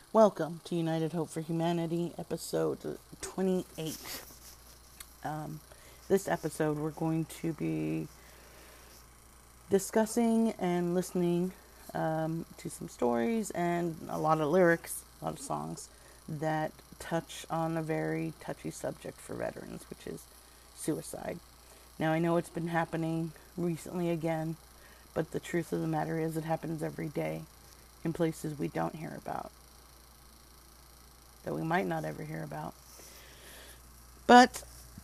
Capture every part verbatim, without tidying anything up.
Welcome to United Hope for Humanity, episode twenty-eight. Um, this episode, we're going to be discussing and listening um, to some stories and a lot of lyrics, a lot of songs that touch on a very touchy subject for veterans, which is suicide. Now, I know it's been happening recently again, but the truth of the matter is it happens every day in places we don't hear about, that we might not ever hear about. But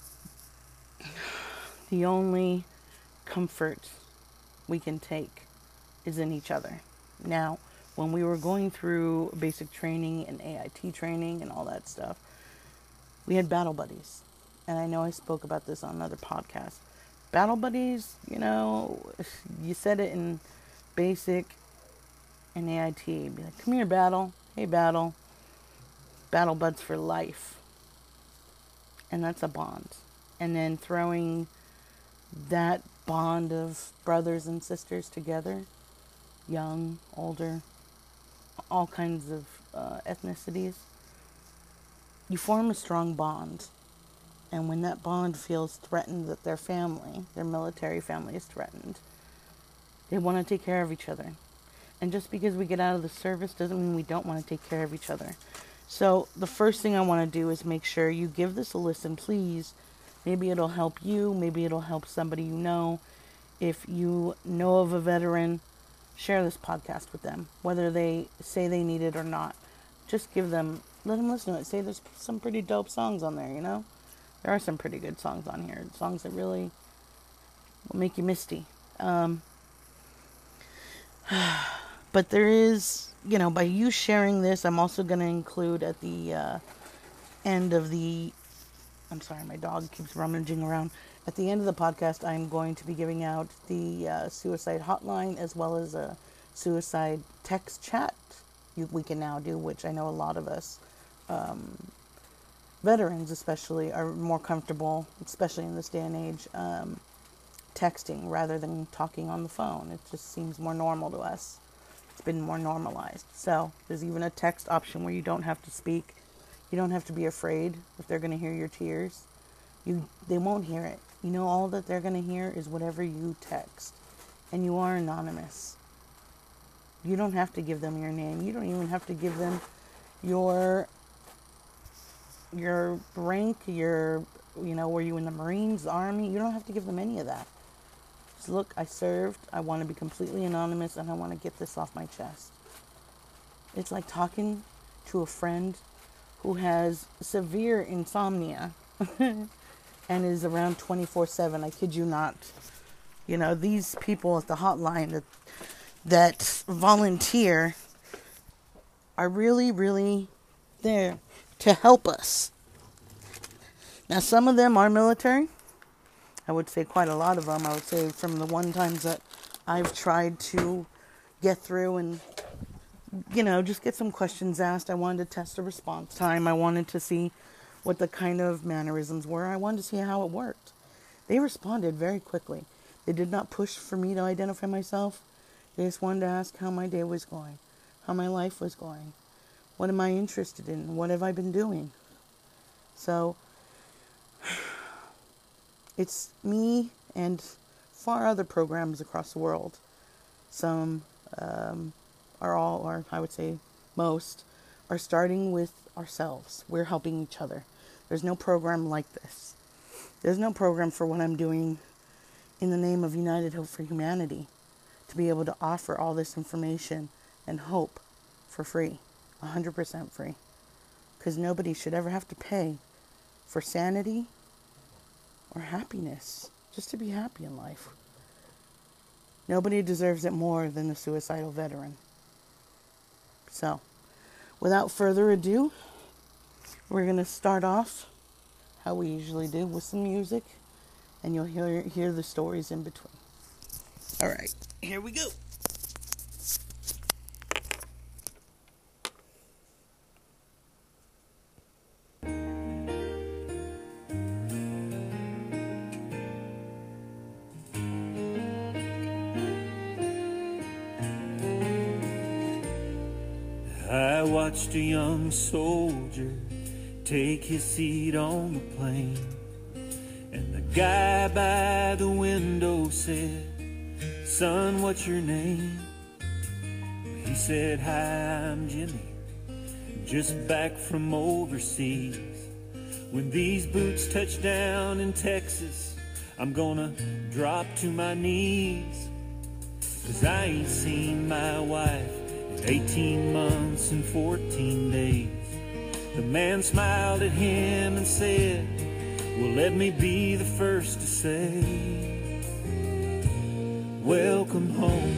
the only comfort we can take is in each other. Now, when we were going through basic training and A I T training and all that stuff, we had battle buddies. And I know I spoke about this on another podcast. Battle buddies, you know, you said it in basic and A I T. Be like, come here, battle. Hey, battle. Battle buds for life. And that's a bond. And then throwing that bond of brothers and sisters together, young, older, all kinds of uh, ethnicities, you form a strong bond. And when that bond feels threatened, that their family, their military family is threatened, they want to take care of each other. And just because we get out of the service doesn't mean we don't want to take care of each other. So the first thing I want to do is make sure you give this a listen, please. Maybe it'll help you. Maybe it'll help somebody you know. If you know of a veteran, share this podcast with them, whether they say they need it or not. Just give them, let them listen to it. Say there's some pretty dope songs on there, you know? There are some pretty good songs on here. Songs that really will make you misty. Um, but there is, you know, by you sharing this, I'm also going to include at the uh, end of the, I'm sorry, my dog keeps rummaging around. At the end of the podcast, I'm going to be giving out the uh, suicide hotline as well as a suicide text chat you, we can now do, which I know a lot of us, um, veterans especially, are more comfortable, especially in this day and age, um, texting rather than talking on the phone. It just seems more normal to us. It's been more normalized. So there's even a text option where you don't have to speak. You don't have to be afraid if they're going to hear your tears. You, they won't hear it. You know, all that they're going to hear is whatever you text. And you are anonymous. You don't have to give them your name. You don't even have to give them your your rank, your, you know, were you in the Marines, the Army? You don't have to give them any of that. Just look, I served. I want to be completely anonymous, and I want to get this off my chest. It's like talking to a friend who has severe insomnia and is around twenty-four seven. I kid you not. You know, these people at the hotline that that volunteer are really, really there to help us. Now, some of them are military. I would say quite a lot of them. I would say from the one times that I've tried to get through and, you know, just get some questions asked. I wanted to test the response time. I wanted to see what the kind of mannerisms were. I wanted to see how it worked. They responded very quickly. They did not push for me to identify myself. They just wanted to ask how my day was going, how my life was going. What am I interested in? What have I been doing? So, it's me and far other programs across the world. Some um, are all, or I would say most, are starting with ourselves. We're helping each other. There's no program like this. There's no program for what I'm doing in the name of United Hope for Humanity, to be able to offer all this information and hope for free, one hundred percent free. Because nobody should ever have to pay for sanity or happiness, just to be happy in life. Nobody deserves it more than the suicidal veteran. So, without further ado, we're going to start off how we usually do with some music, and you'll hear hear the stories in between. All right, here we go. I watched a young soldier take his seat on the plane, and the guy by the window said, "Son, what's your name?" He said, "Hi, I'm Jimmy, just back from overseas. When these boots touch down in Texas, I'm gonna drop to my knees, 'cause I ain't seen my wife in eighteen months and fourteen days." The man smiled at him and said, "Well, let me be the first to say, welcome home,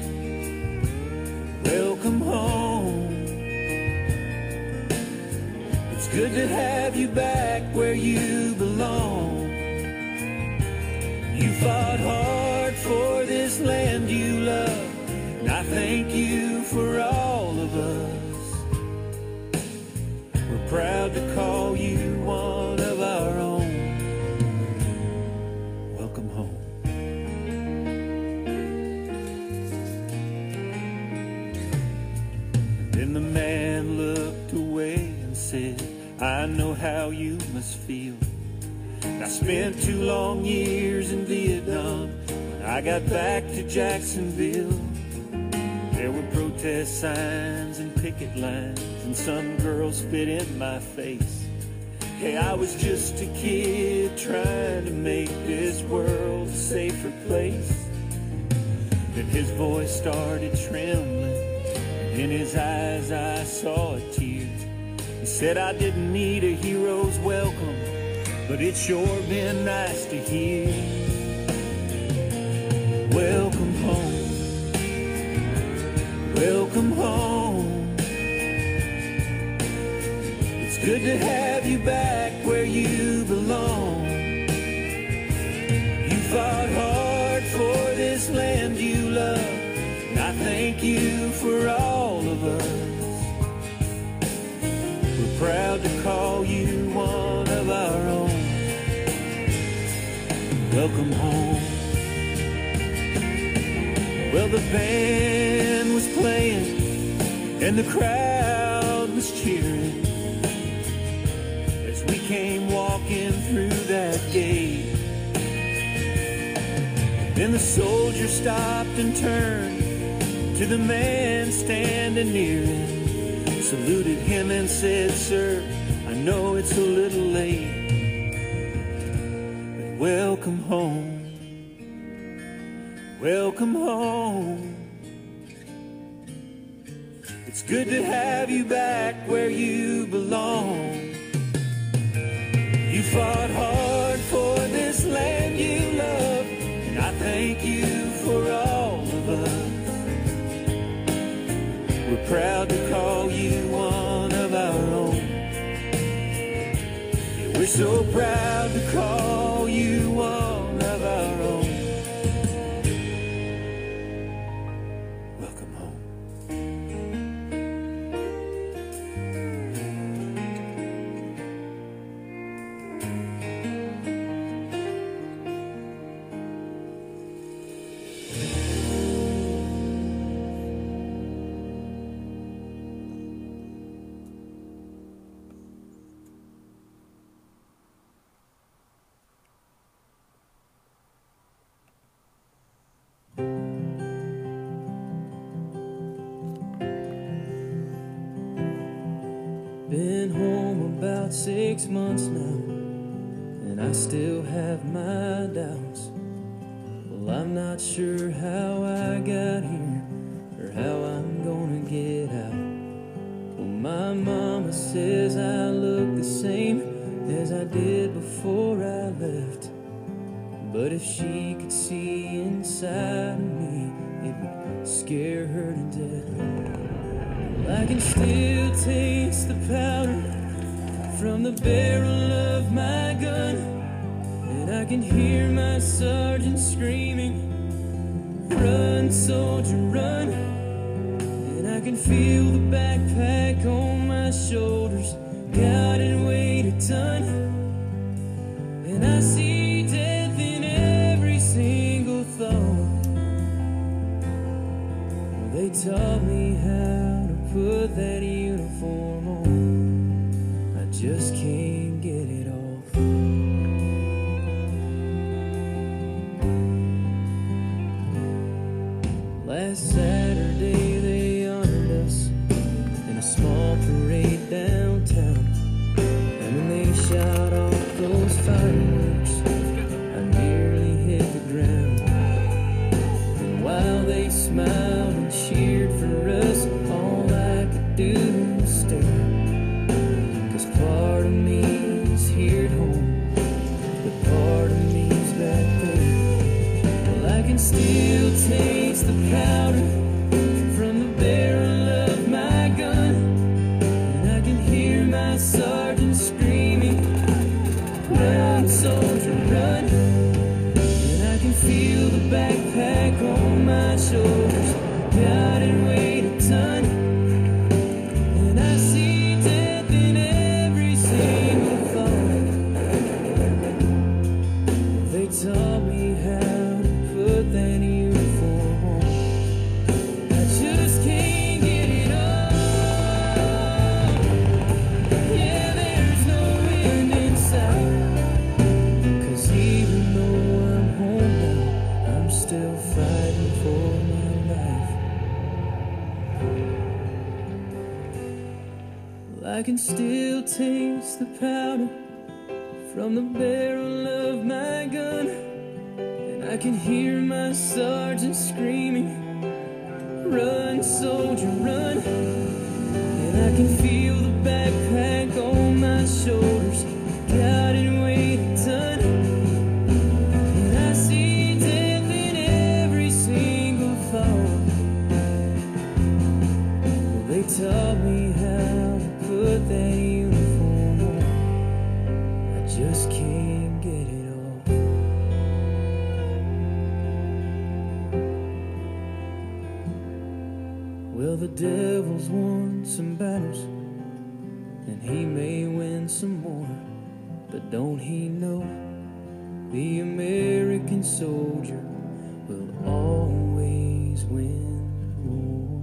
welcome home. It's good to have you back where you belong. You fought hard for this land you love, and I thank you for all of us. We're proud to call you one of our own. Welcome home." Then the man looked away and said, "I know how you must feel. I spent two long years in Vietnam. When I got back to Jacksonville, there were protest signs and picket lines, and some girls spit in my face. Hey, I was just a kid trying to make this world a safer place." Then his voice started trembling, and in his eyes I saw a tear. He said, "I didn't need a hero's welcome, but it's sure been nice to hear. Welcome home, welcome home. It's good to have you back where you belong. You fought hard for this land you love, and I thank you for all of us. We're proud to call you one of our own. Welcome home." Well, the band was playing and the crowd was cheering as we came walking through that gate. Then the soldier stopped and turned to the man standing near him, saluted him and said, "Sir, I know it's a little late, but welcome home, welcome home. It's good to have you back where you belong. You fought hard for this land you love, and I thank you for all of us. We're proud to call you one of our own. Yeah, we're so proud to call you one of our own. Welcome home." Been home about six months now, and I still have my doubts. Well, I'm not sure how I got here or how I'm gonna get out. Well, my mama says I look the same as I did before I left, but if she could see inside of me, it would scare her to death. I can still taste the powder from the barrel of my gun, and I can hear my sergeant screaming, "Run, soldier, run!" And I can feel the backpack on my shoulders, God, it weighed a ton. And I see death in every single thought. Well, they taught me how to put put that uniform on. I just can't get it off. Last Saturday they honored us in a small parade downtown. And when they shot off those fireworks, I nearly hit the ground. And while they smiled and cheered for us, all I could do was stare. 'Cause part of me is here at home, but part of me's back there. Well, I can still taste the powder from the barrel of my gun, and I can hear my sergeant screaming, "Run, soldier, run!" And I can feel the backpack on my shoulders, God, it weighed a ton. And I see death in every single thought. They taught me how to put that uniform on. I just can't get it off. Yeah, there's no wind in sight. 'Cause even though I'm home now, I'm still fighting for my life. Well, I can still taste the powder from the barrel of my gun, and I can hear my sergeant screaming, "Run, soldier, run!" And I can feel the backpack on my shoulders, God, it weighed a ton. And I see death in every single thought. Well, they taught me how to put that uniform on. I just can't get it off. Well, the devil's won some battles, and he may win some more, but don't he know the American soldier will always win war?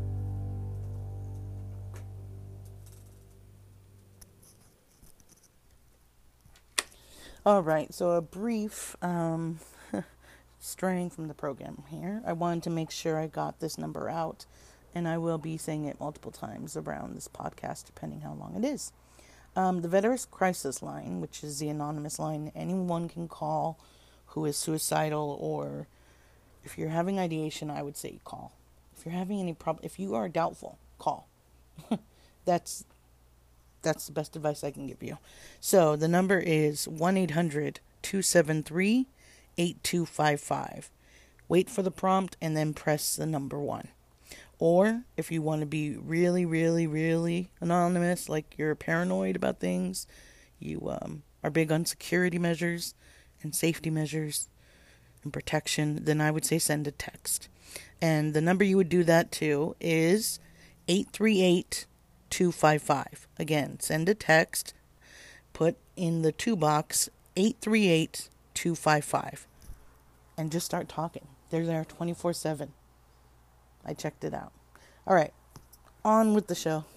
All right, so a brief um, straying from the program here. I wanted to make sure I got this number out, and I will be saying it multiple times around this podcast, depending how long it is. Um, the Veterans Crisis Line, which is the anonymous line anyone can call who is suicidal, or if you're having ideation, I would say call. If you're having any problem, if you are doubtful, call. That's that's the best advice I can give you. So the number is one eight hundred two seven three eight two five five. Wait for the prompt and then press the number one. Or if you want to be really, really, really anonymous, like you're paranoid about things, you um, are big on security measures and safety measures and protection, then I would say send a text. And the number you would do that to is eight three eight two five five. Again, send a text, put in the to box eight three eight two five five, and just start talking. They're there twenty-four seven. I checked it out. All right, on with the show.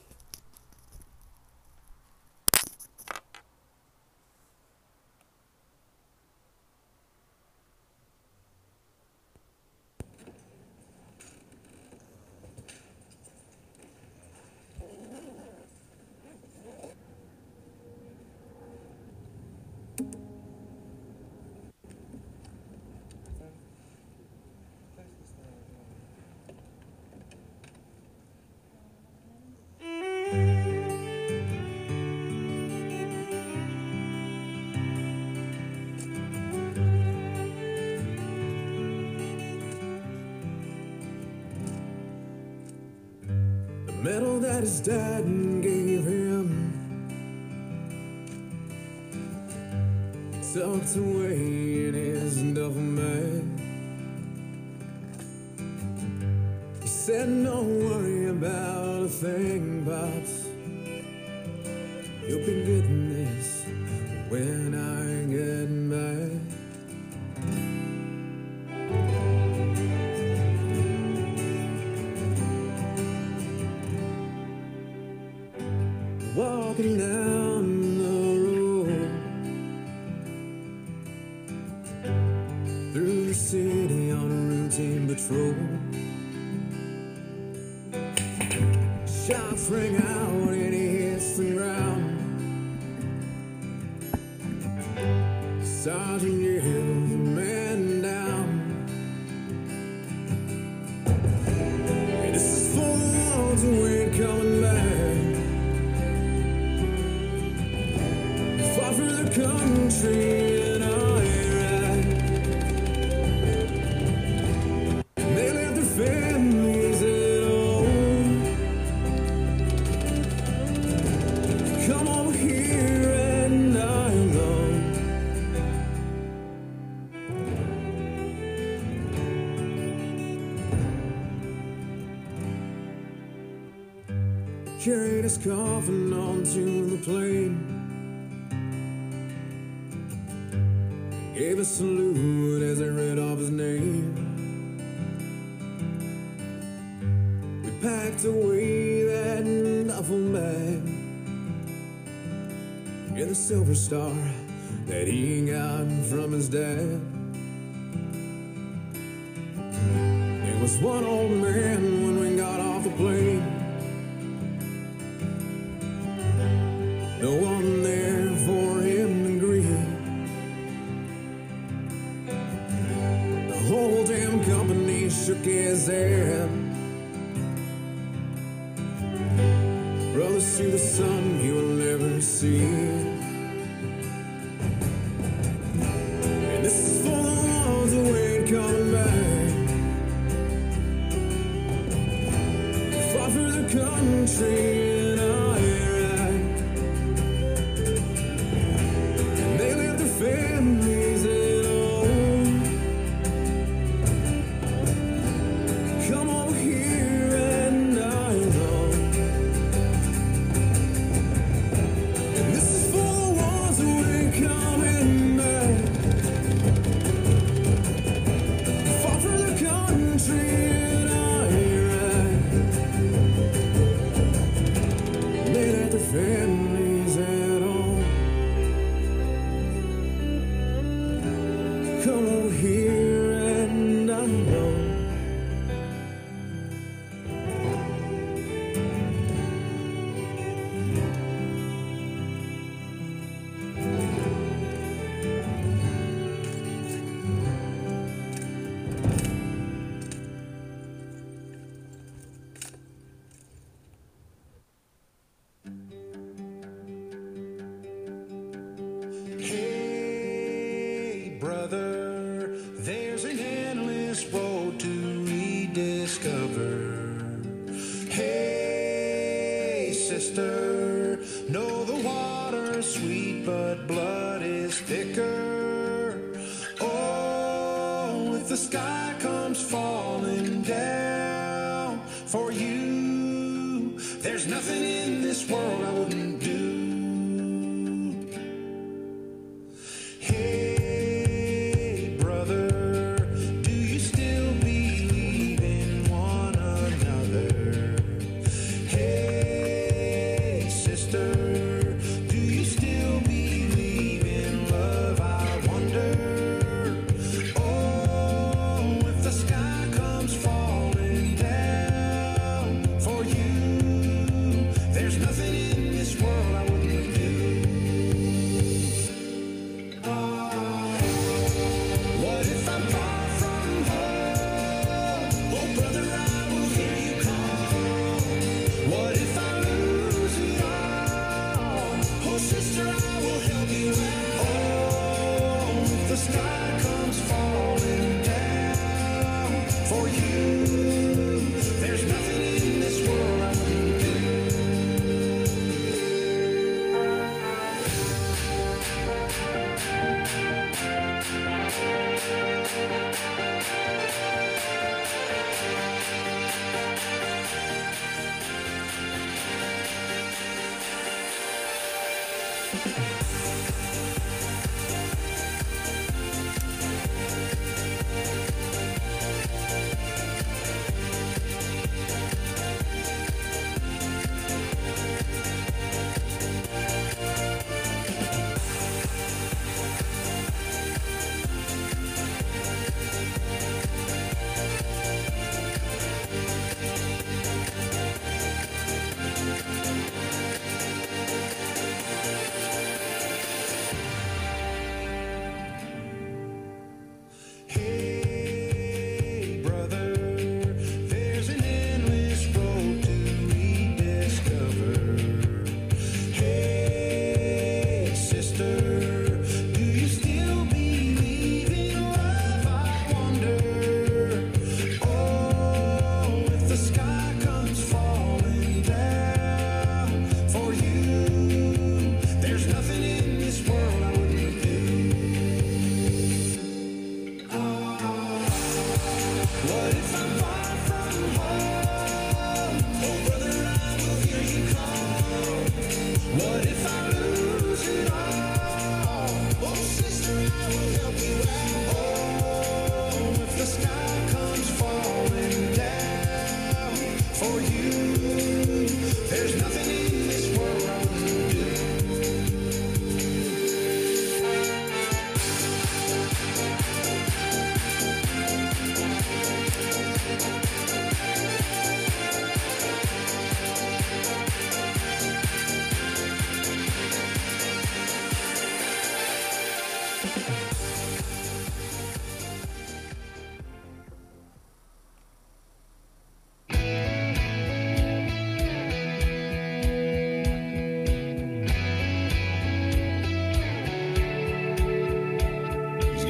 Medal that his dad gave him, tucked away in his duffel bag. He said, "Don't worry about a thing, Pops. You'll be getting this when I get back." walking down the road through the city on a routine patrol. Shots ring out and he hits the ground. Sergeant yells the man down. And this is for the ones who ain't coming back. Fought for the country and all Iraq. And they left their families at home. Come over here and die alone. Carried his coffin onto the plane. Gave a salute as they read off his name. We packed away that duffel bag and the silver star that he got from his dad. There was one old man when we got off the plane. No one there for him to greet. The whole damn company shook his head. Brother, see the sun he will never see. And this is for the ones who ain't coming back. Fought for the country. Families at home. Come over here and die alone. And this is for the ones who ain't coming back. Fought for the country and Iraq. They left their families at home. Come over here and I know. Hey, brother, there's an endless road to rediscover. Hey, sister, know the water's sweet, but blood is thicker. Oh, if the sky comes falling down for you, there's nothing in this world I wouldn't do. Hey, brother, do you still believe in one another? Hey, sister, do you still believe in love? I wonder. Oh, if the sky comes falling down for you, there's nothing in this world I wouldn't do. What if I'm far from home? Oh, brother, I will hear you call. What if I lose it all? Oh, sister, I will help you out. Oh, if the sky comes falling down for you, there's nothing in this world I wouldn't do.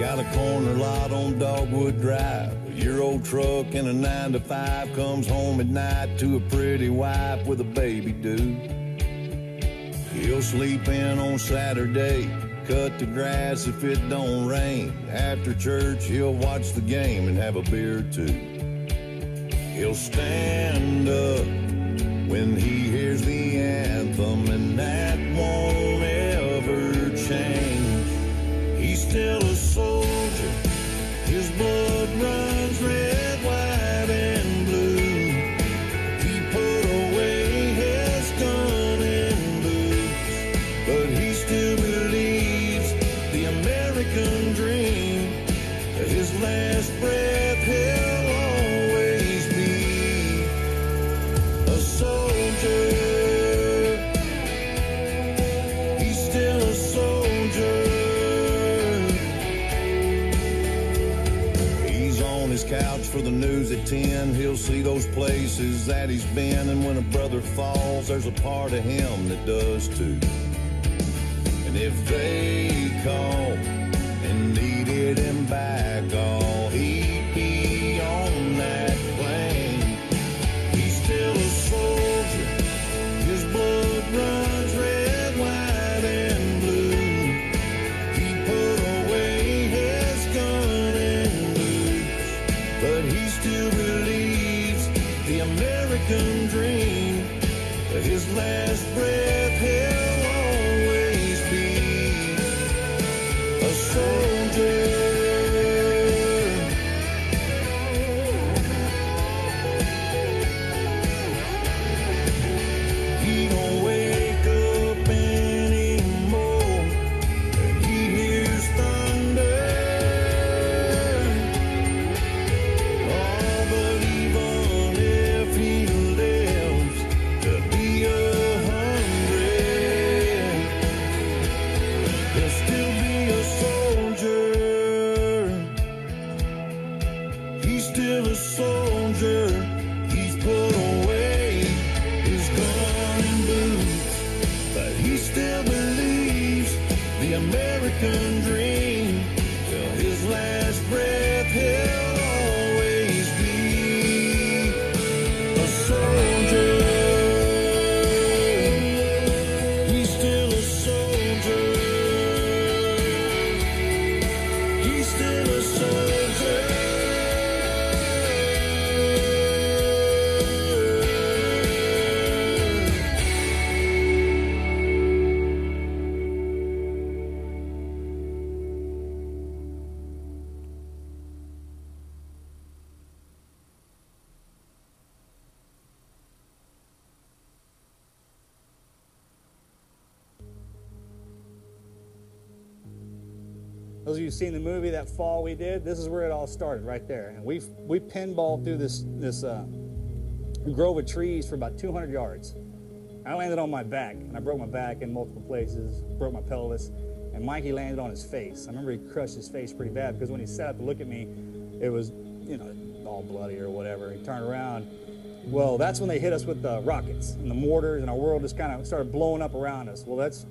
Got a corner lot on Dogwood Drive. A year-old truck and a nine to five. Comes home at night to a pretty wife with a baby due. He'll sleep in on Saturday, cut the grass if it don't rain. After church, he'll watch the game and have a beer or two. He'll stand up when he hears the anthem, and that won't ever change. He's still a soldier, his blood runs red, white, and blue. He put away his gun and boots, but he still believes the American dream. His last breath, he'll always be a soldier. He's still a soldier. He's on his couch for the news at ten. He'll see those places that he's been, and when a brother falls, there's a part of him that does too. And if they call and needed him back, all he'd be on that plane. He's still a soldier, his blood runs red, white, and blue. He put away his gun and boots, but he still believes the American dream. His last breath, he'll always be a soldier. He don't wake up anymore when he hears thunder. Oh, but even if he lives to be a hundred, he'll still be a soldier. He's still a soldier. He's put away his gun and boots, but he still believes the American dream. Till his last breath, he'll always be a soldier. He's still a soldier. He's still a soldier. Those of you who've seen the movie that fall we did, this is where it all started, right there. And we we pinballed through this this uh, grove of trees for about two hundred yards. I landed on my back, and I broke my back in multiple places, broke my pelvis, and Mikey landed on his face. I remember he crushed his face pretty bad because when he sat up to look at me, it was, you know, all bloody or whatever. He turned around. Well, that's when they hit us with the rockets and the mortars, and our world just kind of started blowing up around us. Well, that's,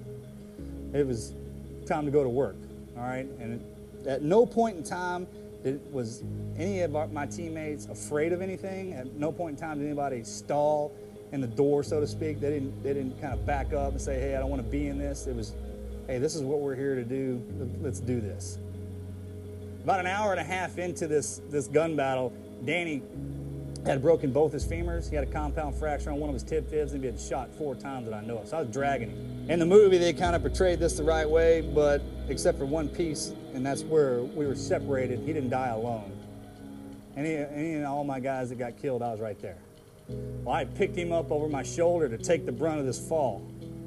it was time to go to work. All right, and at no point in time did, was any of our, my teammates afraid of anything. At no point in time did anybody stall in the door, so to speak. They didn't, they didn't kind of back up and say, hey, I don't want to be in this. It was, hey, this is what we're here to do. Let's do this. About an hour and a half into this, this gun battle, Danny had broken both his femurs. He had a compound fracture on one of his tib fibs, and he had shot four times that I know of. So I was dragging him. In the movie, they kind of portrayed this the right way, but except for one piece, and that's where we were separated. He didn't die alone. Any, any and all my guys that got killed, I was right there. Well, I picked him up over my shoulder to take the brunt of this fall.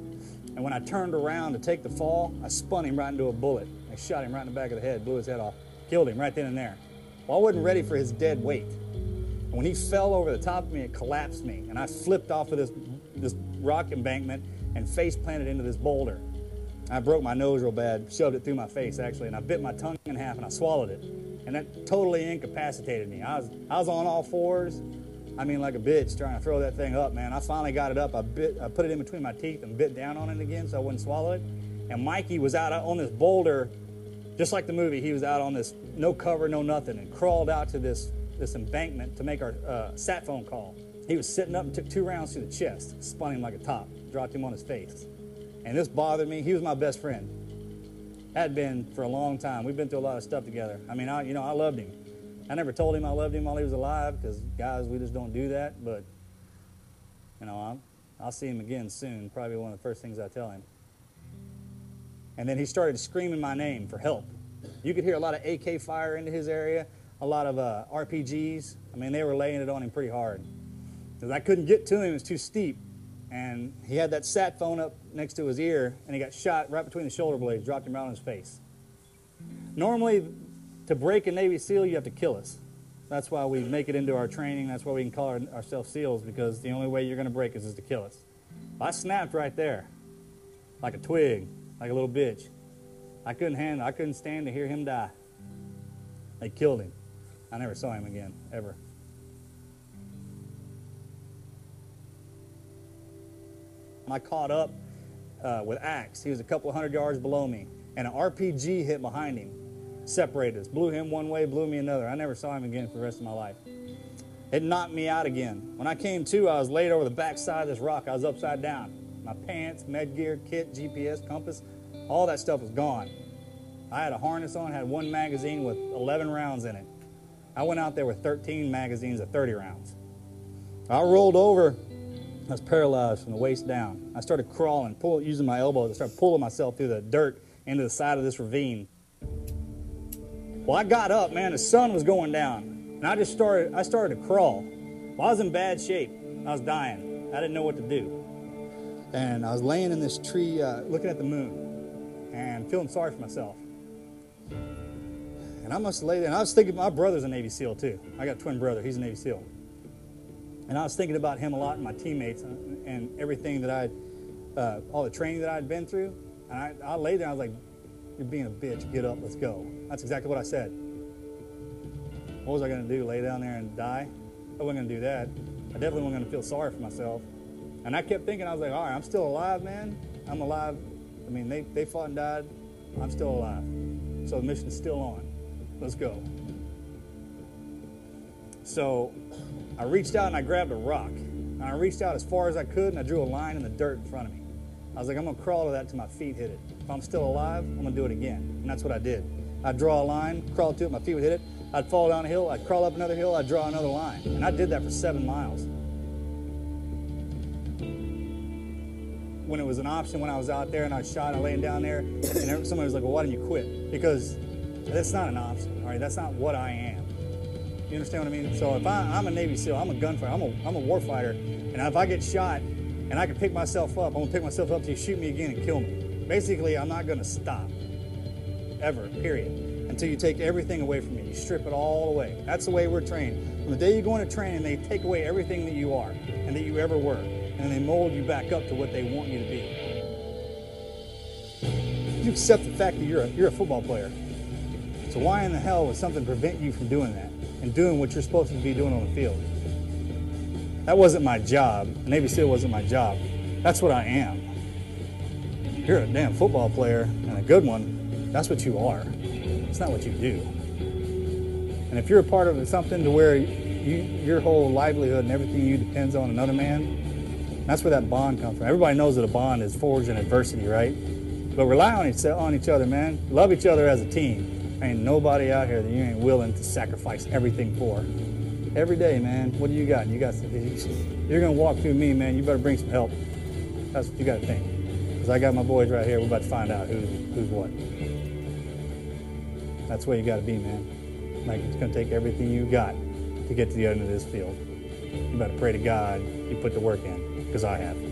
And when I turned around to take the fall, I spun him right into a bullet. I shot him right in the back of the head, blew his head off, killed him right then and there. Well, I wasn't ready for his dead weight. And when he fell over the top of me, it collapsed me, and I flipped off of this, this rock embankment and face planted into this boulder. I broke my nose real bad, shoved it through my face actually, and I bit my tongue in half and I swallowed it. And that totally incapacitated me. I was, I was on all fours, I mean like a bitch trying to throw that thing up, man. I finally got it up, I, bit, I put it in between my teeth and bit down on it again so I wouldn't swallow it. And Mikey was out on this boulder Just like the movie, he was out on this no cover, no nothing, and crawled out to this, this embankment to make our uh, sat phone call. He was sitting up and took two rounds to the chest, spun him like a top, dropped him on his face. And this bothered me. He was my best friend. Had been for a long time. We've been through a lot of stuff together. I mean, I, you know, I loved him. I never told him I loved him while he was alive, because guys, we just don't do that. But, you know, I'm, I'll see him again soon. Probably one of the first things I tell him. And then he started screaming my name for help. You could hear a lot of A K fire into his area, a lot of uh, R P Gs. I mean, they were laying it on him pretty hard. Because I couldn't get to him, it was too steep. And he had that sat phone up next to his ear, and he got shot right between the shoulder blades, dropped him right on his face. Normally, to break a Navy SEAL, you have to kill us. That's why we make it into our training. That's why we can call our, ourselves SEALs, because the only way you're going to break us is to kill us. I snapped right there, like a twig, like a little bitch. I couldn't handle, I couldn't stand to hear him die. They killed him. I never saw him again, ever. I caught up uh, with Axe. He was a couple of hundred yards below me, and an R P G hit behind him, separated us, blew him one way, blew me another. I never saw him again for the rest of my life. It knocked me out again. When I came to, I was laid over the back side of this rock. I was upside down. My pants, med gear, kit, G P S, compass, all that stuff was gone. I had a harness on, had one magazine with eleven rounds in it. I went out there with thirteen magazines of thirty rounds. I rolled over. I was paralyzed from the waist down. I started crawling, pull, using my elbows. I started pulling myself through the dirt into the side of this ravine. Well, I got up, man. The sun was going down, and I just started. I started to crawl. Well, I was in bad shape. I was dying. I didn't know what to do, and I was laying in this tree, uh, looking at the moon, and feeling sorry for myself. And I must have laid there, and I was thinking, my brother's a Navy SEAL too. I got a twin brother. He's a Navy SEAL. And I was thinking about him a lot and my teammates and, and everything that I, uh, all the training that I had been through. And I, I lay there, I was like, you're being a bitch, get up, let's go. That's exactly what I said. What was I going to do, lay down there and die? I wasn't going to do that. I definitely wasn't going to feel sorry for myself. And I kept thinking, I was like, all right, I'm still alive, man. I'm alive. I mean, they, they fought and died. I'm still alive. So the mission's still on. Let's go. So I reached out and I grabbed a rock. And I reached out as far as I could, and I drew a line in the dirt in front of me. I was like, I'm going to crawl to that till my feet hit it. If I'm still alive, I'm going to do it again. And that's what I did. I'd draw a line, crawl to it, my feet would hit it. I'd fall down a hill, I'd crawl up another hill, I'd draw another line. And I did that for seven miles. When it was an option, when I was out there and I was shot and I laying down there, and somebody was like, well, why didn't you quit? Because that's not an option, all right? That's not what I am. You understand what I mean? So if I, I'm a Navy SEAL, I'm a gunfighter, I'm a, I'm a war fighter, and if I get shot and I can pick myself up, I'm going to pick myself up till you shoot me again and kill me. Basically, I'm not going to stop, ever, period, until you take everything away from me. You strip it all away. That's the way we're trained. From the day you go into training, they take away everything that you are and that you ever were, and they mold you back up to what they want you to be. You accept the fact that you're a, you're a football player. So why in the hell would something prevent you from doing that and doing what you're supposed to be doing on the field? That wasn't my job. Navy SEAL wasn't my job. That's what I am. You're a damn football player, and a good one. That's what you are. It's not what you do. And if you're a part of something to where you, your whole livelihood and everything you depends on another man, that's where that bond comes from. Everybody knows that a bond is forged in adversity, right? But rely on each, on each other, man. Love each other as a team. Ain't nobody out here that you ain't willing to sacrifice everything for. Every day, man. What do you got? You got. You're gonna walk through me, man. You better bring some help. That's what you got to think. Because I got my boys right here. We're about to find out who's who's what. That's where you got to be, man. Like, it's gonna take everything you got to get to the end of this field. You better pray to God you put the work in, because I have.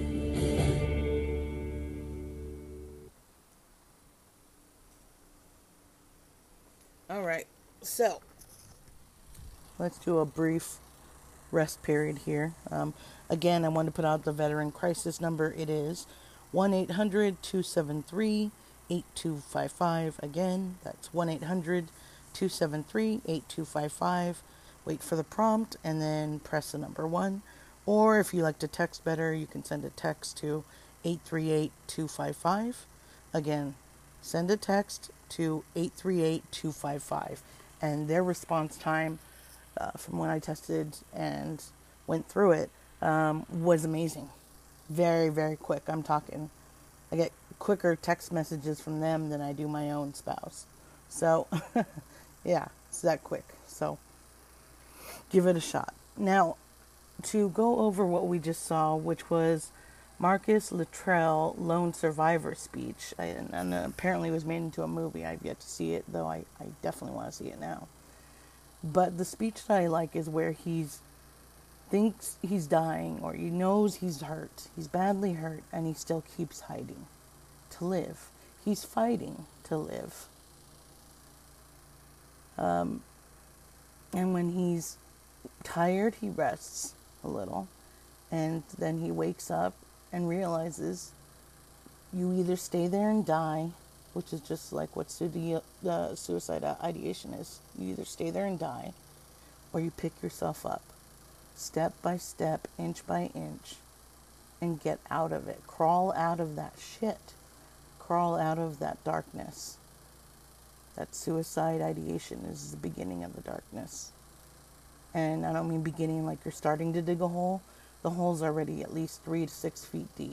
All right, so let's do a brief rest period here. Um, again, I want to put out the veteran crisis number. It is one eight hundred, two seven three, eight two five five. Again, that's one eight hundred, two seven three, eight two five five. Wait for the prompt and then press the number one. Or if you like to text better, you can send a text to eight three eight, two five five. Again, send a text to eight three eight, two five five. And their response time uh, from when I tested and went through it um, was amazing. Very, very quick. I'm talking, I get quicker text messages from them than I do my own spouse. So, yeah, it's that quick. So, give it a shot. Now, to go over what we just saw, which was Marcus Luttrell Lone Survivor speech, I, and, and apparently it was made into a movie. I've yet to see it, though I, I definitely want to see it now. But the speech that I like is where he's thinks he's dying, or he knows he's hurt. He's badly hurt, and he still keeps hiding to live. He's fighting to live. Um, and when he's tired, he rests a little, and then he wakes up and realizes you either stay there and die, which is just like what su- uh, suicide ideation is. You either stay there and die, or you pick yourself up, step by step, inch by inch, and get out of it. Crawl out of that shit. Crawl out of that darkness. That suicide ideation is the beginning of the darkness. And I don't mean beginning like you're starting to dig a hole. The hole's already at least three to six feet deep.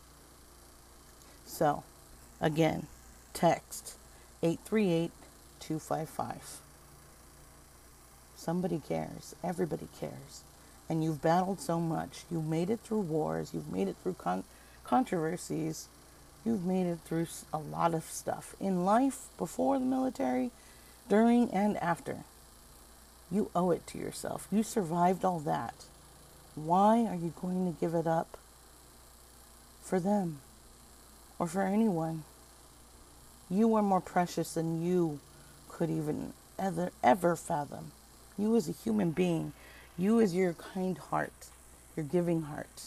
So, again, text eight three eight, two five five. Somebody cares. Everybody cares. And you've battled so much. You've made it through wars. You've made it through con- controversies. You've made it through a lot of stuff. In life, before the military, during and after. You owe it to yourself. You survived all that. Why are you going to give it up for them or for anyone? You are more precious than you could even ever, ever fathom. You as a human being, you as your kind heart, your giving heart.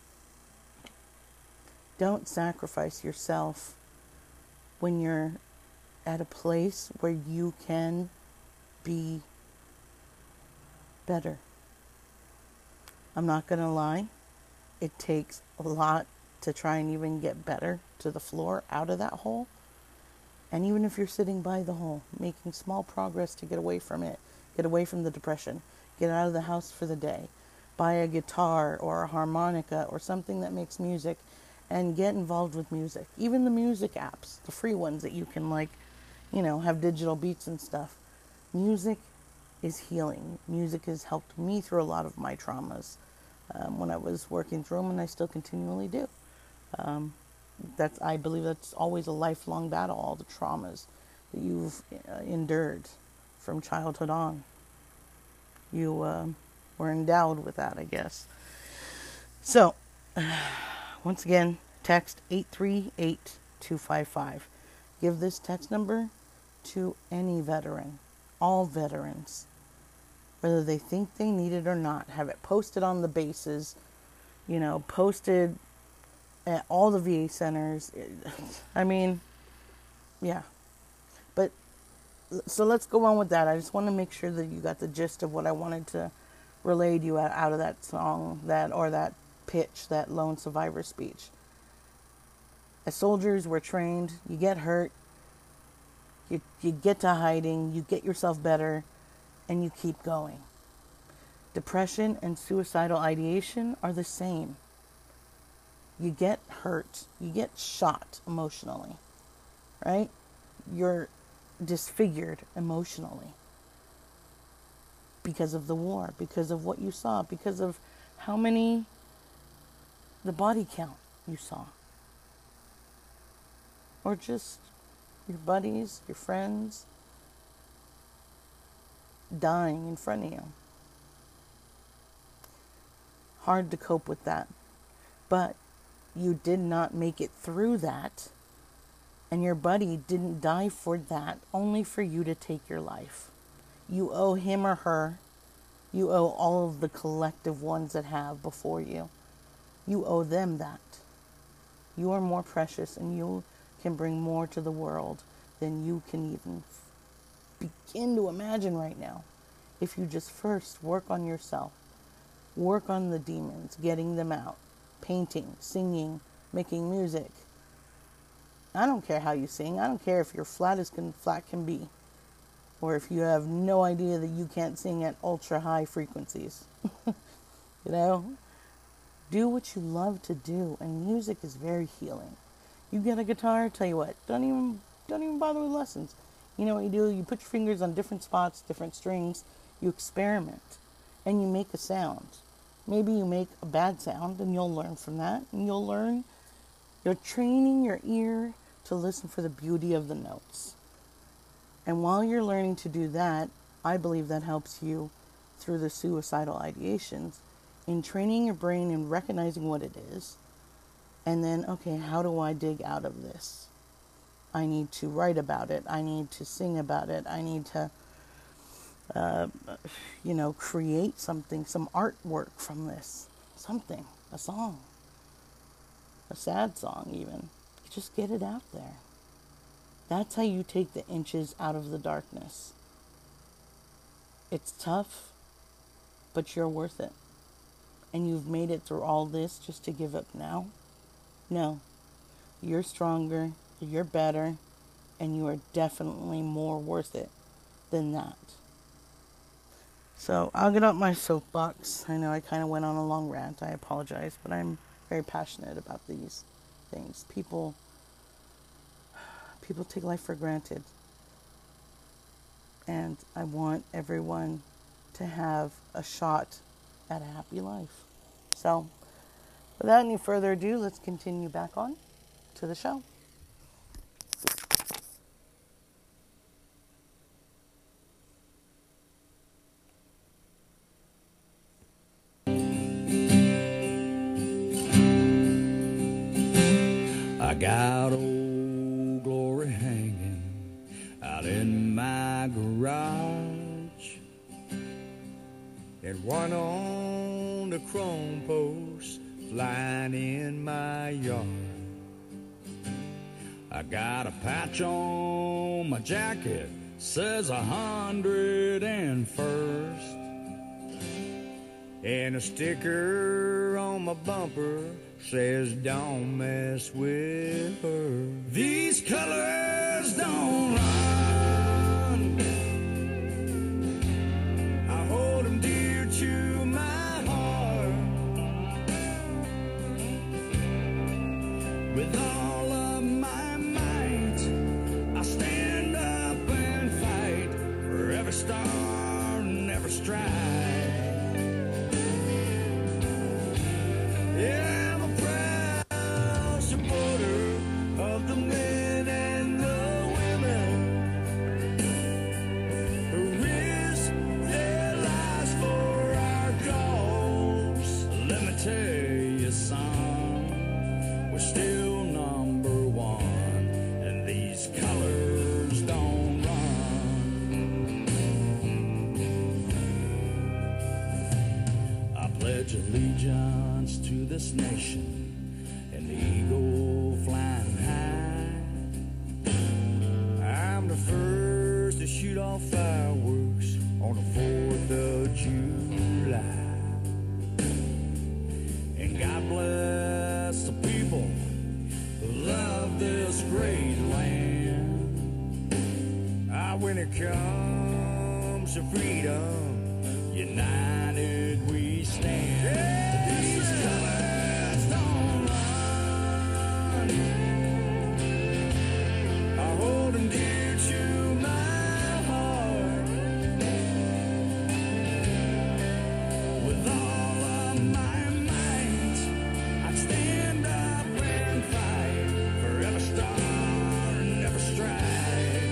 Don't sacrifice yourself when you're at a place where you can be better. I'm not going to lie. It takes a lot to try and even get better to the floor out of that hole. And even if you're sitting by the hole, making small progress to get away from it, get away from the depression, get out of the house for the day, buy a guitar or a harmonica or something that makes music, and get involved with music. Even the music apps, the free ones that you can, like, you know, have digital beats and stuff. Music is healing. Music has helped me through a lot of my traumas um, when I was working through them, and I still continually do. Um, that's I believe that's always a lifelong battle, all the traumas that you've uh, endured from childhood on. You uh, were endowed with that, I guess. So, uh, once again, text eight three eight, two five five. Give this text number to any veteran, all veterans, whether they think they need it or not. Have it posted on the bases, you know, posted at all the V A centers. I mean, yeah. But, so let's go on with that. I just want to make sure that you got the gist of what I wanted to relay to you out, out of that song, that or that pitch, that lone survivor speech. As soldiers, we're trained. You get hurt. You, you get to hiding. You get yourself better. And you keep going. Depression and suicidal ideation are the same. You get hurt. You get shot emotionally. Right? You're disfigured emotionally. Because of the war. Because of what you saw. Because of how many... the body count you saw. Or just your buddies, your friends, dying in front of you. Hard to cope with that. But you did not make it through that. And your buddy didn't die for that, only for you to take your life. You owe him or her. You owe all of the collective ones that have before you. You owe them that. You are more precious, and you can bring more to the world than you can even begin to imagine right now. If you just first work on yourself, work on the demons, getting them out, painting, singing, making music, I don't care how you sing. I don't care if you're flat as can, flat can be. Or if you have no idea that you can't sing at ultra high frequencies. You know? Do what you love to do. And music is very healing. You get a guitar, tell you what, don't even don't even bother with lessons. You know what you do? You put your fingers on different spots, different strings. You experiment. And you make a sound. Maybe you make a bad sound and you'll learn from that. And you'll learn. You're training your ear to listen for the beauty of the notes. And while you're learning to do that, I believe that helps you through the suicidal ideations in training your brain and recognizing what it is. And then, okay, how do I dig out of this? I need to write about it. I need to sing about it. I need to, uh, you know, create something, some artwork from this. Something, a song, a sad song even. Just get it out there. That's how you take the inches out of the darkness. It's tough, but you're worth it. And you've made it through all this just to give up now? No. You're stronger, you're better, and you are definitely more worth it than that. So I'll get up my soapbox. I know I kind of went on a long rant. I apologize, but I'm very passionate about these things. People, people take life for granted. And I want everyone to have a shot at a happy life. So, without any further ado, let's continue back on to the show. I got old glory hanging out in my garage, and one on the chrome post flying in my yard. I got a patch on my jacket, says a hundred and first, and a sticker on my bumper says don't mess with her. These colors don't run, I hold them dear to my heart. With all of my might, I stand up and fight for every star and every stripe. Yeah, I'm a proud supporter of the men and the women who risk their lives for our cause. Let me tell you, son, we're still number one, and these colors don't run. I pledge allegiance to this nation and the eagle flying high. I'm the first to shoot off fireworks on the fourth of July. And God bless the people who love this great land. Ah, when it comes to freedom, united we stand. These colors don't run, I hold them dear to my heart. With all of my might, I stand up and fight for every star and every stripe.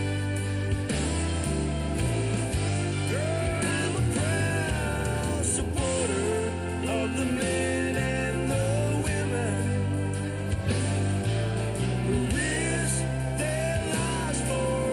Girl, I'm a proud supporter of the men and the women who risk their lives for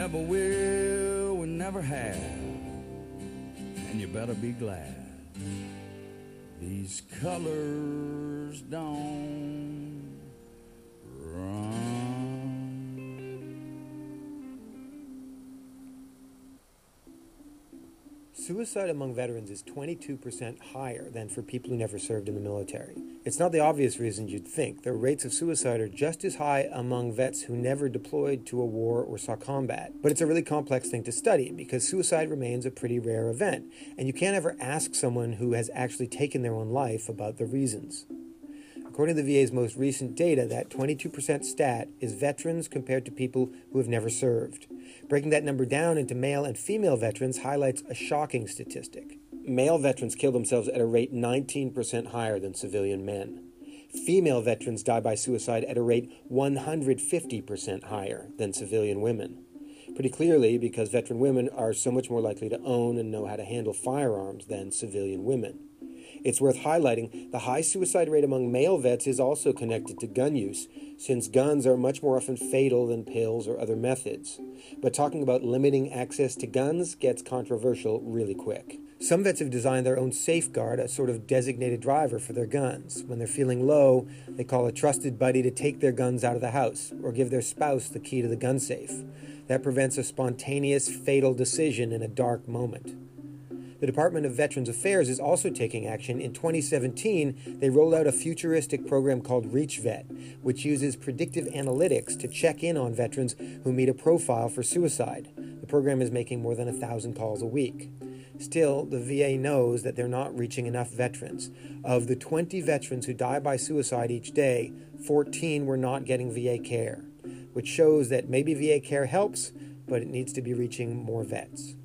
never will, we never have, and you better be glad. These colors don't run. Suicide among veterans is twenty-two percent higher than for people who never served in the military. It's not the obvious reason you'd think. The rates of suicide are just as high among vets who never deployed to a war or saw combat. But it's a really complex thing to study because suicide remains a pretty rare event, and you can't ever ask someone who has actually taken their own life about the reasons. According to the V A's most recent data, that twenty-two percent stat is veterans compared to people who have never served. Breaking that number down into male and female veterans highlights a shocking statistic. Male veterans kill themselves at a rate nineteen percent higher than civilian men. Female veterans die by suicide at a rate one hundred fifty percent higher than civilian women. Pretty clearly because veteran women are so much more likely to own and know how to handle firearms than civilian women. It's worth highlighting the high suicide rate among male vets is also connected to gun use, since guns are much more often fatal than pills or other methods. But talking about limiting access to guns gets controversial really quick. Some vets have designed their own safeguard, a sort of designated driver for their guns. When they're feeling low, they call a trusted buddy to take their guns out of the house, or give their spouse the key to the gun safe. That prevents a spontaneous, fatal decision in a dark moment. The Department of Veterans Affairs is also taking action. In twenty seventeen, they rolled out a futuristic program called ReachVet, which uses predictive analytics to check in on veterans who meet a profile for suicide. The program is making more than a thousand calls a week. Still, the V A knows that they're not reaching enough veterans. Of the twenty veterans who die by suicide each day, fourteen were not getting V A care, which shows that maybe V A care helps, but it needs to be reaching more vets.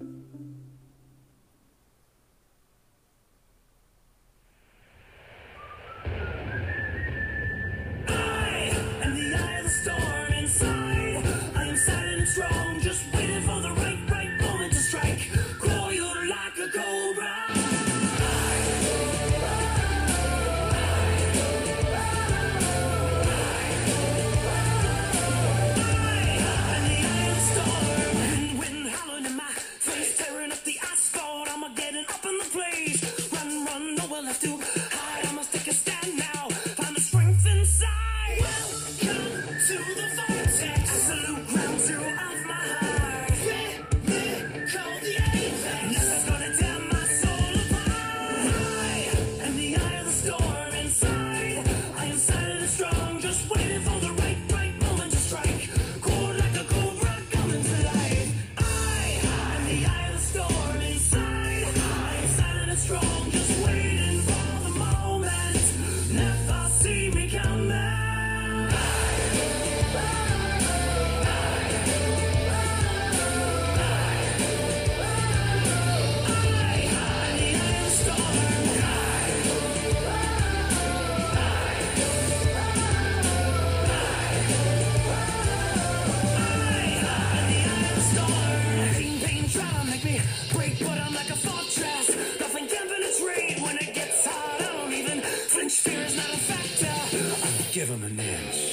Give him an inch.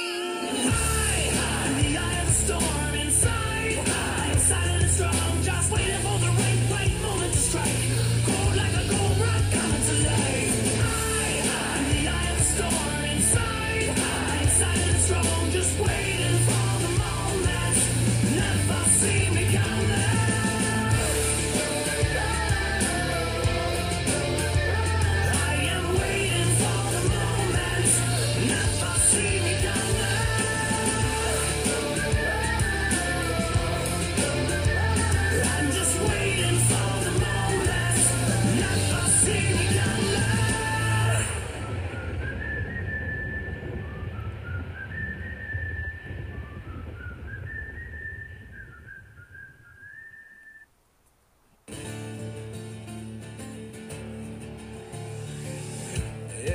Just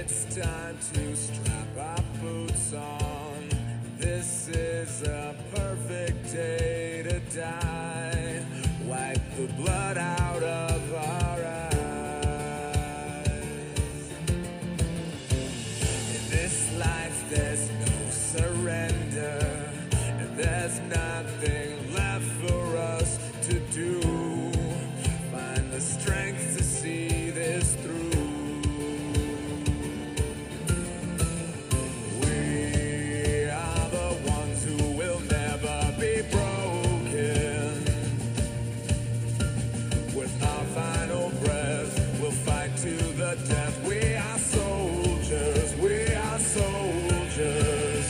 It's time to strap our boots on. This is a perfect day to die. Wipe the blood out of our eyes. In this life there's no surrender, and there's nothing left for us to do. Find the strength to see this through. We are the ones who will never be broken. With our final breath, we'll fight to the death. We are soldiers, we are soldiers.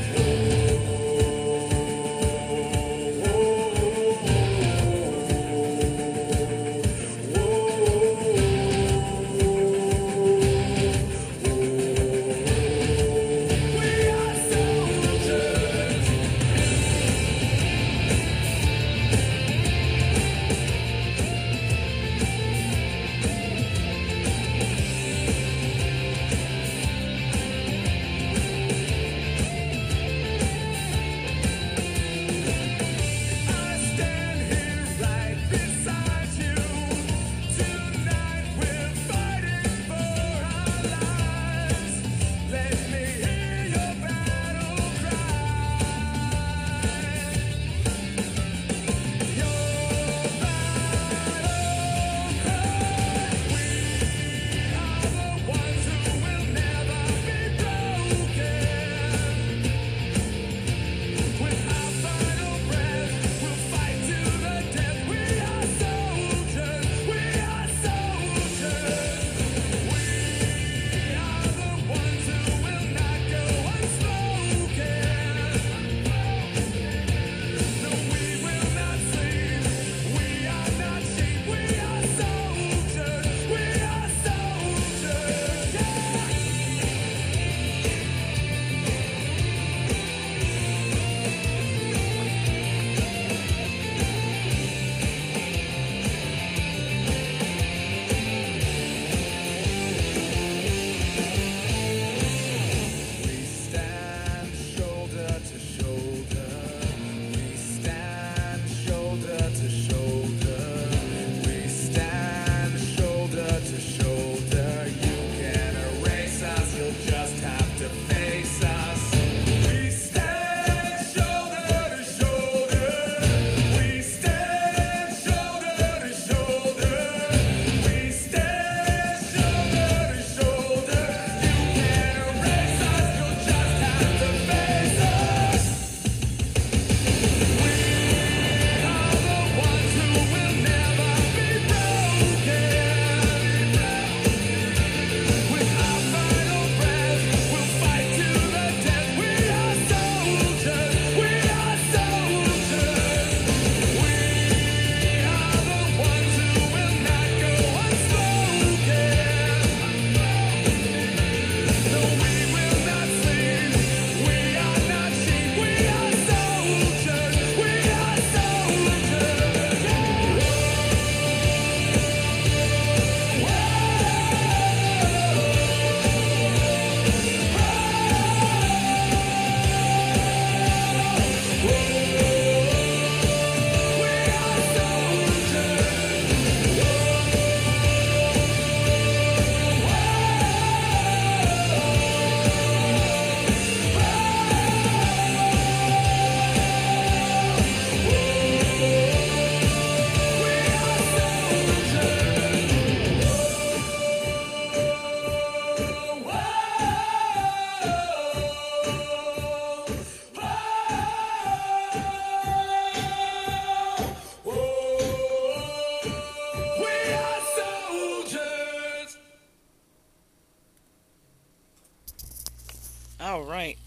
All right.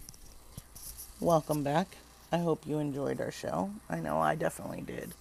Welcome back. I hope you enjoyed our show. I know I definitely did.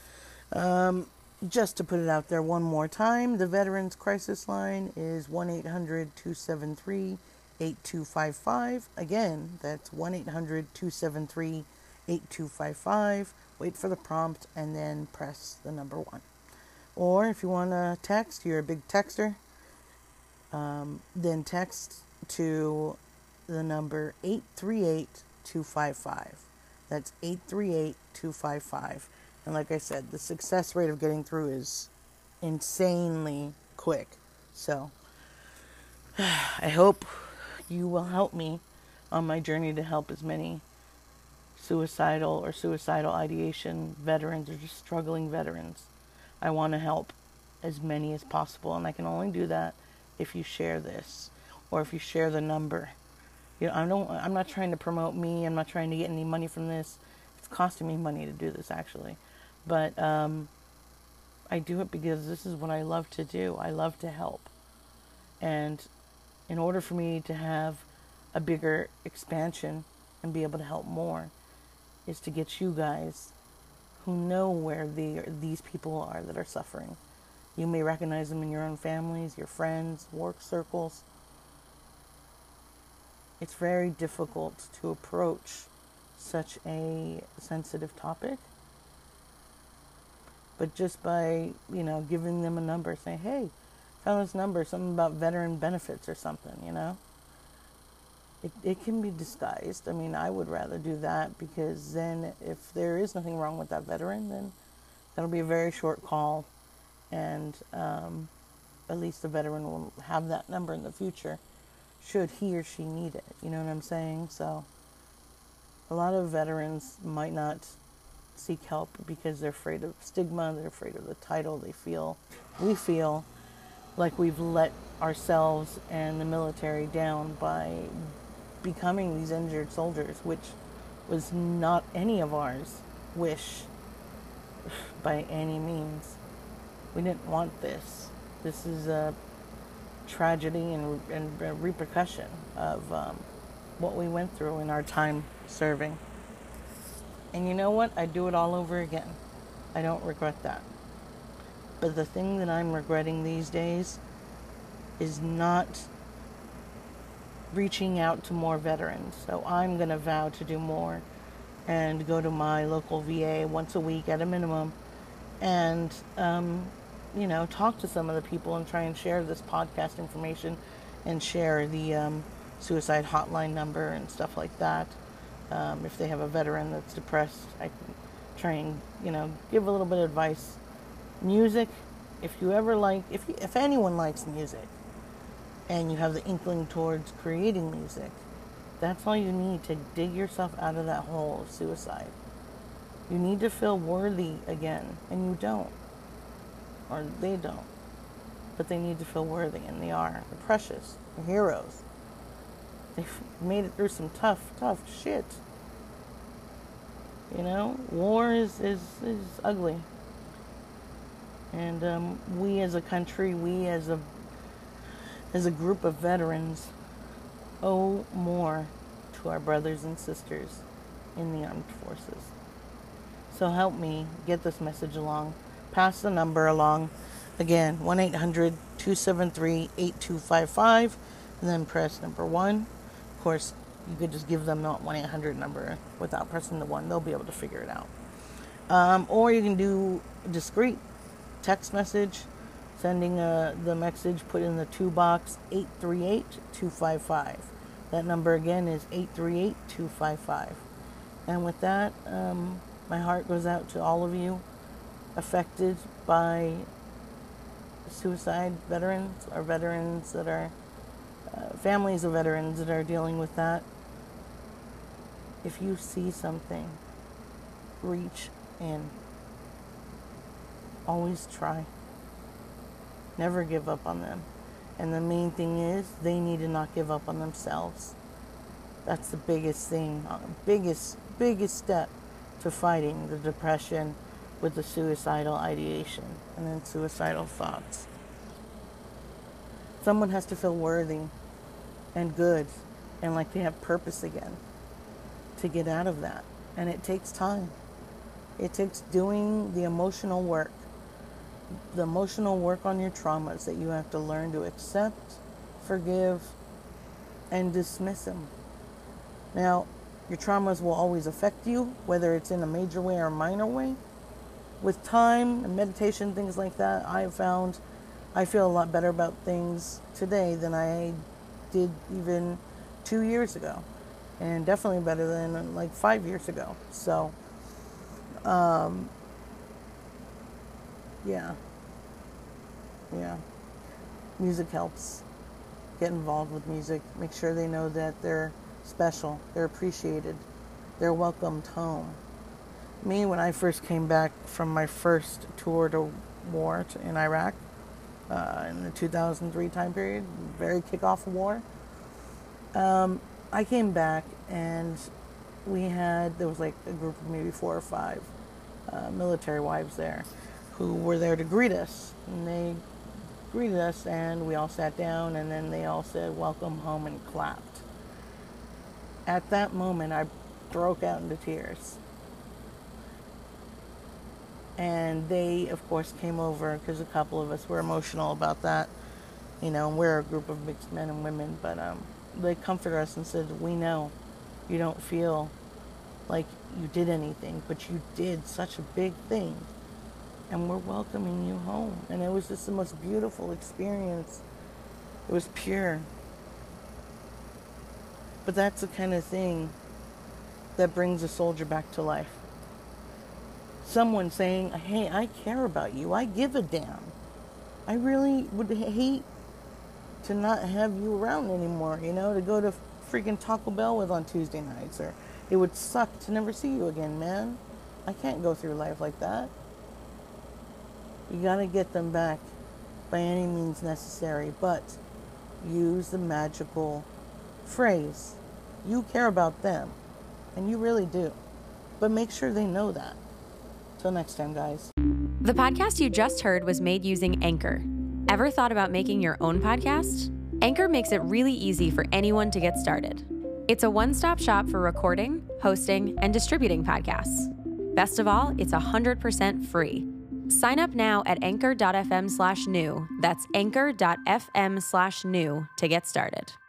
Um, just to put it out there one more time, the Veterans Crisis Line is one eight hundred two seven three eight two five five. Again, that's one eight hundred two seven three eight two five five. Wait for the prompt and then press the number one. Or if you want to text, you're a big texter, Um, then text to the number eight three eight, two five five. That's eight three eight, two five five. And like I said, the success rate of getting through is insanely quick. So I hope you will help me on my journey to help as many suicidal or suicidal ideation veterans or just struggling veterans. I want to help as many as possible, and I can only do that if you share this or if you share the number. You know, I don't, I'm not trying to promote me. I'm not trying to get any money from this. It's costing me money to do this, actually. But um, I do it because this is what I love to do. I love to help. And in order for me to have a bigger expansion and be able to help more is to get you guys who know where the, these people are that are suffering. You may recognize them in your own families, your friends, work circles. It's very difficult to approach such a sensitive topic. But just by, you know, giving them a number, saying, hey, found this number, something about veteran benefits or something, you know. It it can be disguised. I mean, I would rather do that because then if there is nothing wrong with that veteran, then that'll be a very short call. And um, at least the veteran will have that number in the future should he or she need it. You know what I'm saying? So a lot of veterans might not seek help because they're afraid of stigma, they're afraid of the title, they feel, we feel like we've let ourselves and the military down by becoming these injured soldiers, which was not any of ours wish by any means. We didn't want this. This is a tragedy and, and a repercussion of um, what we went through in our time serving. And you know what? I'd do it all over again. I don't regret that. But the thing that I'm regretting these days is not reaching out to more veterans. So I'm going to vow to do more and go to my local V A once a week at a minimum and, um, you know, talk to some of the people and try and share this podcast information and share the um, suicide hotline number and stuff like that. Um, if they have a veteran that's depressed, I can try and, you know, give a little bit of advice. Music, if you ever like, if you, if anyone likes music and you have the inkling towards creating music, that's all you need to dig yourself out of that hole of suicide. You need to feel worthy again, and you don't. Or they don't. But they need to feel worthy, and they are. They're precious. They're heroes. They've made it through some tough, tough shit. You know, war is, is, is ugly. And um, we as a country, we as a as a group of veterans owe more to our brothers and sisters in the armed forces. So help me get this message along. Pass the number along. Again, one eight hundred, two seven three, eight two five five, and then press number one. Of course, you could just give them the one eight hundred number without pressing the one. They'll be able to figure it out. Um, or you can do a discreet text message, sending uh, the message, put in the to box, eight three eight, two five five. That number again is eight three eight, two five five. And with that, um, my heart goes out to all of you affected by suicide veterans or veterans that are uh, families of veterans that are dealing with that. If you see something, reach in. Always try. Never give up on them. And the main thing is, they need to not give up on themselves. That's the biggest thing, uh, biggest, biggest step to fighting the depression with the suicidal ideation and then suicidal thoughts. Someone has to feel worthy and good and like they have purpose again to get out of that. And it takes time. It takes doing the emotional work. The emotional work on your traumas that you have to learn to accept, forgive, and dismiss them. Now, your traumas will always affect you, whether it's in a major way or a minor way. With time and meditation, things like that, I have found I feel a lot better about things today than I did even two years ago. And definitely better than like five years ago. So, um, yeah. Yeah. Music helps. Get involved with music. Make sure they know that they're special. They're appreciated. They're welcomed home. Me, when I first came back from my first tour to war to, in Iraq, uh, in the two thousand three time period, very kickoff of war, um, I came back and we had, there was like a group of maybe four or five uh, military wives there who were there to greet us. And they greeted us and we all sat down and then they all said, welcome home, and clapped. At that moment, I broke out into tears. And they, of course, came over because a couple of us were emotional about that. You know, we're a group of mixed men and women, but um, they comforted us and said, we know you don't feel like you did anything, but you did such a big thing. And we're welcoming you home. And it was just the most beautiful experience. It was pure. But that's the kind of thing that brings a soldier back to life. Someone saying, hey, I care about you. I give a damn. I really would hate to not have you around anymore, you know, to go to freaking Taco Bell with on Tuesday nights. Or it would suck to never see you again, man. I can't go through life like that. You gotta get them back by any means necessary, but use the magical phrase. You care about them, and you really do. But make sure they know that. Till next time, guys. The podcast you just heard was made using Anchor. Ever thought about making your own podcast? Anchor makes it really easy for anyone to get started. It's a one-stop shop for recording, hosting, and distributing podcasts. Best of all, it's one hundred percent free. Sign up now at anchor.fm slash new. That's anchor.fm slash new to get started.